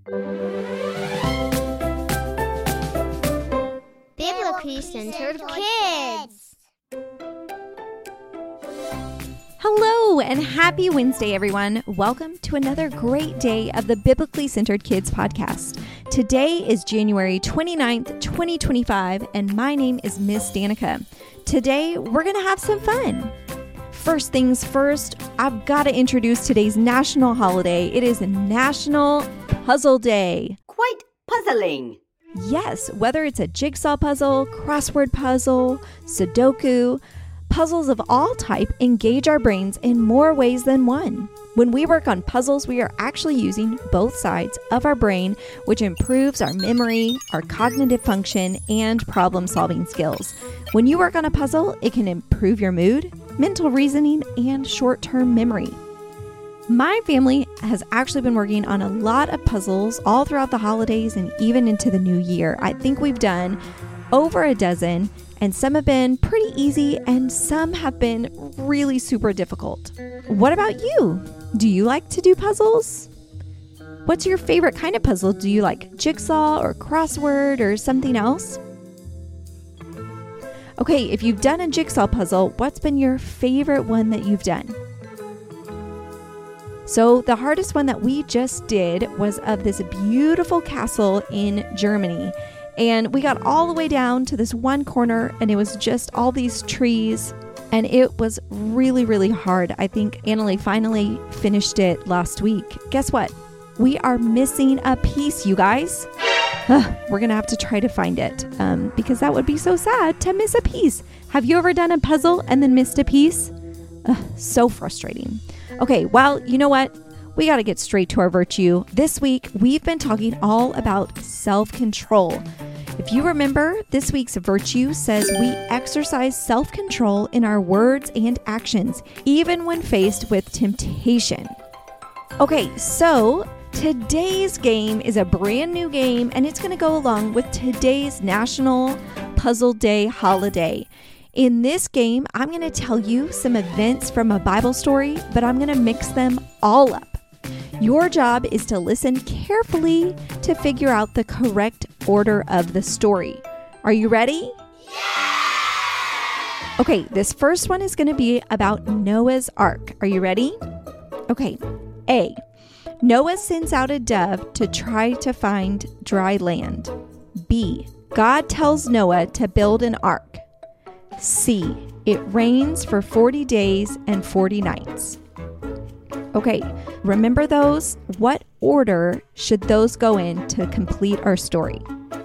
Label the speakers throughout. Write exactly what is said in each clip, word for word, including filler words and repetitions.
Speaker 1: Biblically Centered Kids.
Speaker 2: Hello and happy Wednesday, everyone. Welcome to another great day of the Biblically Centered Kids podcast. Today is January twenty-ninth, twenty twenty-five, and my name is Miss Danica. Today, we're going to have some fun. First things first, I've got to introduce today's national holiday. It is National Puzzle Day.
Speaker 3: Quite puzzling.
Speaker 2: Yes, whether it's a jigsaw puzzle, crossword puzzle, Sudoku, puzzles of all type engage our brains in more ways than one. When we work on puzzles, we are actually using both sides of our brain, which improves our memory, our cognitive function, and problem-solving skills. When you work on a puzzle, it can improve your mood, mental reasoning, and short-term memory. My family has actually been working on a lot of puzzles all throughout the holidays and even into the new year. I think we've done over a dozen, and some have been pretty easy and some have been really super difficult. What about you? Do you like to do puzzles? What's your favorite kind of puzzle? Do you like jigsaw or crossword or something else? Okay, if you've done a jigsaw puzzle, what's been your favorite one that you've done? So the hardest one that we just did was of this beautiful castle in Germany. And we got all the way down to this one corner and it was just all these trees. And it was really, really hard. I think Annalie finally finished it last week. Guess what? We are missing a piece, you guys. Ugh, we're going to have to try to find it um, because that would be so sad to miss a piece. Have you ever done a puzzle and then missed a piece? Ugh, so frustrating. Okay, well, you know what? We got to get straight to our virtue. This week, we've been talking all about self-control. If you remember, this week's virtue says we exercise self-control in our words and actions, even when faced with temptation. Okay, so today's game is a brand new game, and it's going to go along with today's National Puzzle Day holiday. In this game, I'm going to tell you some events from a Bible story, but I'm going to mix them all up. Your job is to listen carefully to figure out the correct order of the story. Are you ready? Yeah! Okay, this first one is going to be about Noah's Ark. Are you ready? Okay, A. Noah sends out a dove to try to find dry land. B. God tells Noah to build an ark. C. It rains for forty days and forty nights. Okay, remember those? What order should those go in to complete our story?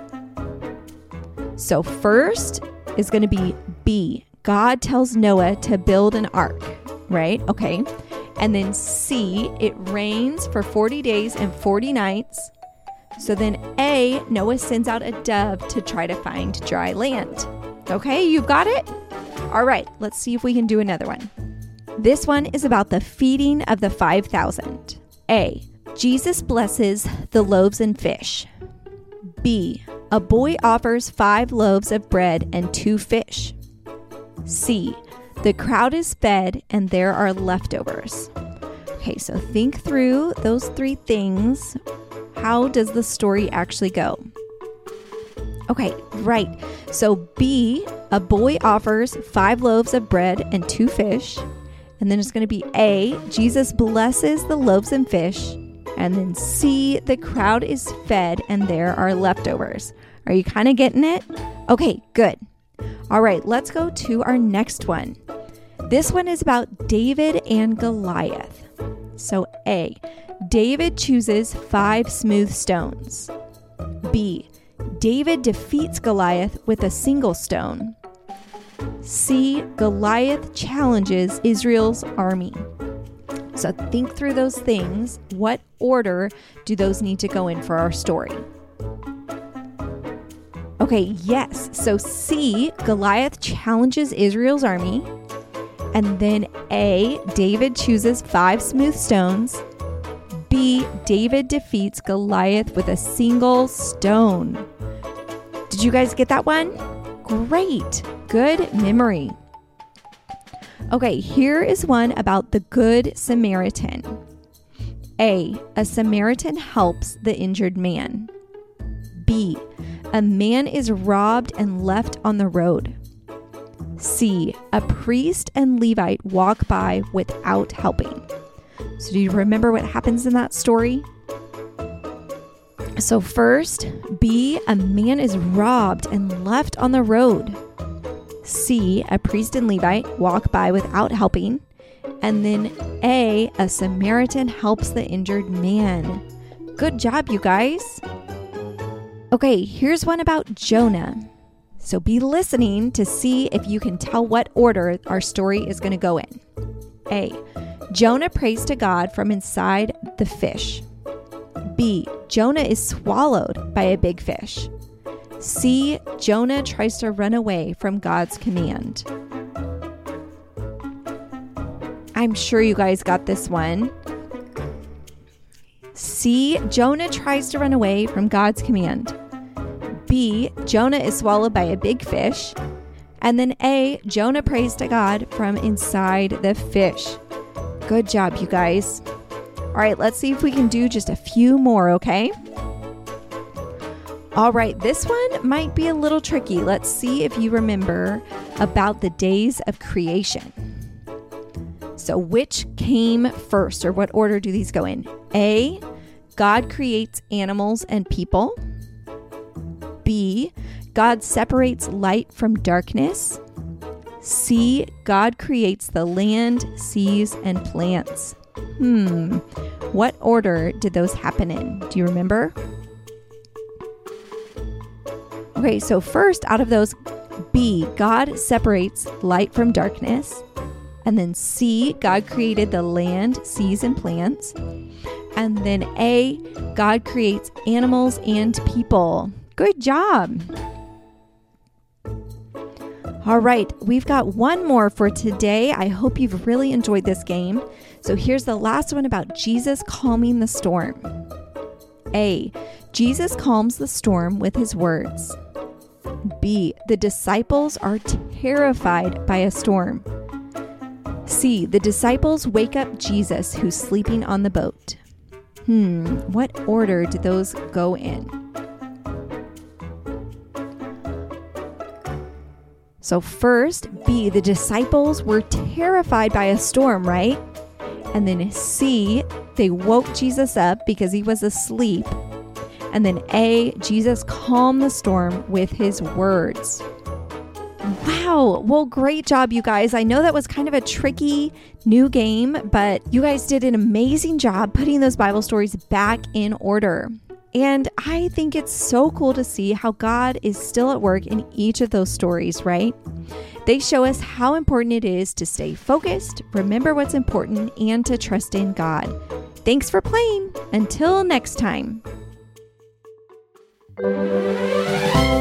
Speaker 2: So first is going to be B. God tells Noah to build an ark, right? Okay. And then C, it rains for forty days and forty nights. So then A, Noah sends out a dove to try to find dry land. Okay, you've got it? All right, let's see if we can do another one. This one is about the feeding of the five thousand. A, Jesus blesses the loaves and fish. B, a boy offers five loaves of bread and two fish. C, the crowd is fed and there are leftovers. Okay, so think through those three things. How does the story actually go? Okay, right. So B, a boy offers five loaves of bread and two fish. And then it's going to be A, Jesus blesses the loaves and fish. And then C, the crowd is fed and there are leftovers. Are you kind of getting it? Okay, good. All right, let's go to our next one. This one is about David and Goliath. So A, David chooses five smooth stones. B, David defeats Goliath with a single stone. C, Goliath challenges Israel's army. So think through those things. What order do those need to go in for our story? Okay, yes. So C, Goliath challenges Israel's army. And then A, David chooses five smooth stones. B, David defeats Goliath with a single stone. Did you guys get that one? Great. Good memory. Okay, here is one about the Good Samaritan. A, a Samaritan helps the injured man. B, a man is robbed and left on the road. C, a priest and Levite walk by without helping. So do you remember what happens in that story? So first, B, a man is robbed and left on the road. C, a priest and Levite walk by without helping. And then A, a Samaritan helps the injured man. Good job, you guys. Okay, here's one about Jonah. So be listening to see if you can tell what order our story is going to go in. A, Jonah prays to God from inside the fish. B, Jonah is swallowed by a big fish. C, Jonah tries to run away from God's command. I'm sure you guys got this one. C, Jonah tries to run away from God's command. B, Jonah is swallowed by a big fish. And then A, Jonah prays to God from inside the fish. Good job, you guys. All right, let's see if we can do just a few more, okay? All right, this one might be a little tricky. Let's see if you remember about the days of creation. So which came first, or what order do these go in? A, God creates animals and people. B, God separates light from darkness. C, God creates the land, seas, and plants. Hmm, what order did those happen in? Do you remember? Okay, so first out of those, B, God separates light from darkness. And then C, God created the land, seas, and plants. And then A, God creates animals and people. Good job. All right, we've got one more for today. I hope you've really enjoyed this game. So here's the last one about Jesus calming the storm. A, Jesus calms the storm with his words. B, the disciples are terrified by a storm. C, the disciples wake up Jesus who's sleeping on the boat. Hmm, what order do those go in? So first, B, the disciples were terrified by a storm, right? And then C, they woke Jesus up because he was asleep. And then A, Jesus calmed the storm with his words. Wow. Well, great job, you guys. I know that was kind of a tricky new game, but you guys did an amazing job putting those Bible stories back in order. And I think it's so cool to see how God is still at work in each of those stories, right? They show us how important it is to stay focused, remember what's important, and to trust in God. Thanks for playing. Until next time.